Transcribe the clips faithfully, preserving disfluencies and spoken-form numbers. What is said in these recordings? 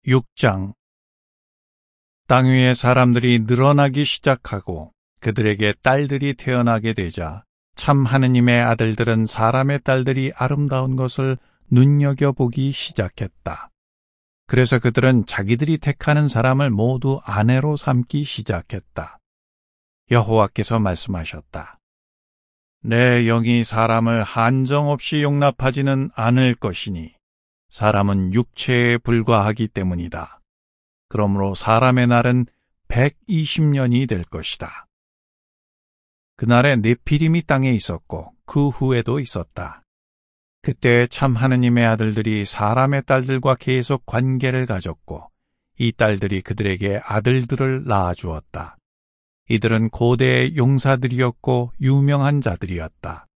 육 장. 땅 위에 사람들이 늘어나기 시작하고 그들에게 딸들이 태어나게 되자 참 하느님의 아들들은 사람의 딸들이 아름다운 것을 눈여겨보기 시작했다. 그래서 그들은 자기들이 택하는 사람을 모두 아내로 삼기 시작했다. 여호와께서 말씀하셨다. 내 영이 사람을 한정없이 용납하지는 않을 것이니 사람은 육체에 불과하기 때문이다. 그러므로 사람의 날은 백이십 년이 될 것이다. 그날에 네피림이 땅에 있었고 그 후에도 있었다. 그때 참 하느님의 아들들이 사람의 딸들과 계속 관계를 가졌고 이 딸들이 그들에게 아들들을 낳아주었다. 이들은 고대의 용사들이었고 유명한 자들이었다.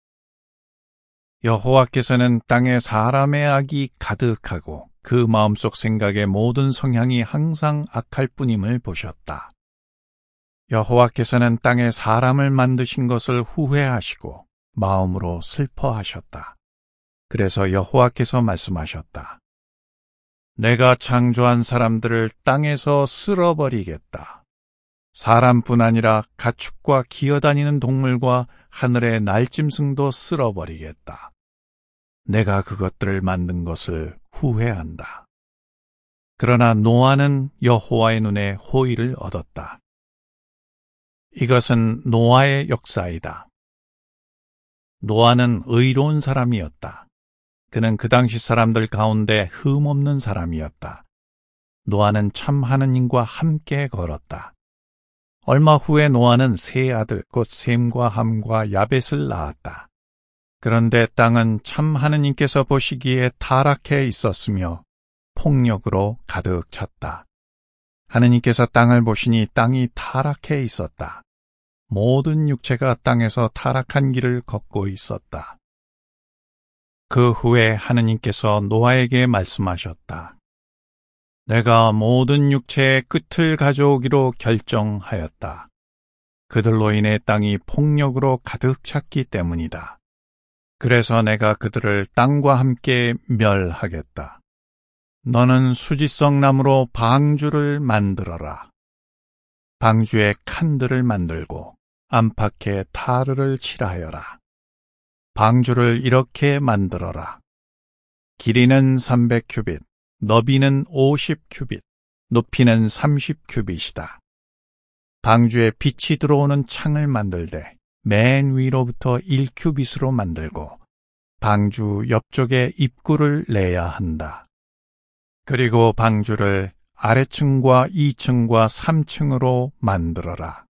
여호와께서는 땅에 사람의 악이 가득하고 그 마음속 생각의 모든 성향이 항상 악할 뿐임을 보셨다. 여호와께서는 땅에 사람을 만드신 것을 후회하시고 마음으로 슬퍼하셨다. 그래서 여호와께서 말씀하셨다. 내가 창조한 사람들을 땅에서 쓸어버리겠다. 사람뿐 아니라 가축과 기어다니는 동물과 하늘의 날짐승도 쓸어버리겠다. 내가 그것들을 만든 것을 후회한다. 그러나 노아는 여호와의 눈에 호의를 얻었다. 이것은 노아의 역사이다. 노아는 의로운 사람이었다. 그는 그 당시 사람들 가운데 흠없는 사람이었다. 노아는 참 하느님과 함께 걸었다. 얼마 후에 노아는 세 아들 곧 셈과 함과 야벳을 낳았다. 그런데 땅은 참 하느님께서 보시기에 타락해 있었으며 폭력으로 가득 찼다. 하느님께서 땅을 보시니 땅이 타락해 있었다. 모든 육체가 땅에서 타락한 길을 걷고 있었다. 그 후에 하느님께서 노아에게 말씀하셨다. 내가 모든 육체의 끝을 가져오기로 결정하였다. 그들로 인해 땅이 폭력으로 가득 찼기 때문이다. 그래서 내가 그들을 땅과 함께 멸하겠다. 너는 수지성 나무로 방주를 만들어라. 방주에 칸들을 만들고 안팎에 타르를 칠하여라. 방주를 이렇게 만들어라. 길이는 삼백 규빗, 너비는 오십 규빗, 높이는 삼십 규빗이다. 방주에 빛이 들어오는 창을 만들되 맨 위로부터 일 규빗으로 만들고 방주 옆쪽에 입구를 내야 한다. 그리고 방주를 아래층과 이층과 삼층으로 만들어라.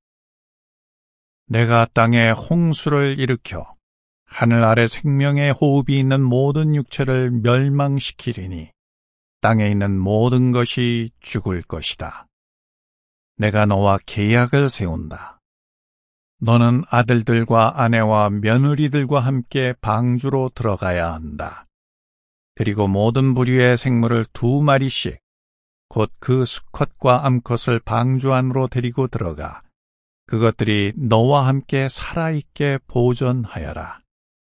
내가 땅에 홍수를 일으켜 하늘 아래 생명의 호흡이 있는 모든 육체를 멸망시키리니 땅에 있는 모든 것이 죽을 것이다. 내가 너와 계약을 세운다. 너는 아들들과 아내와 며느리들과 함께 방주로 들어가야 한다. 그리고 모든 부류의 생물을 두 마리씩 곧 그 수컷과 암컷을 방주 안으로 데리고 들어가 그것들이 너와 함께 살아있게 보존하여라.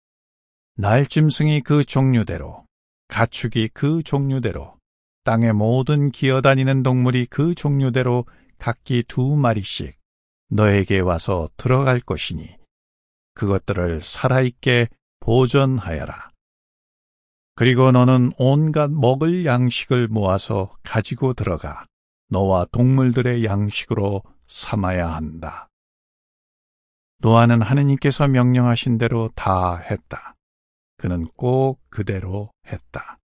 날짐승이 그 종류대로, 가축이 그 종류대로, 땅의 모든 기어다니는 동물이 그 종류대로 각기 두 마리씩 너에게 와서 들어갈 것이니 그것들을 살아있게 보존하여라. 그리고 너는 온갖 먹을 양식을 모아서 가지고 들어가 너와 동물들의 양식으로 삼아야 한다. 노아는 하느님께서 명령하신 대로 다 했다. 그는 꼭 그대로 했다.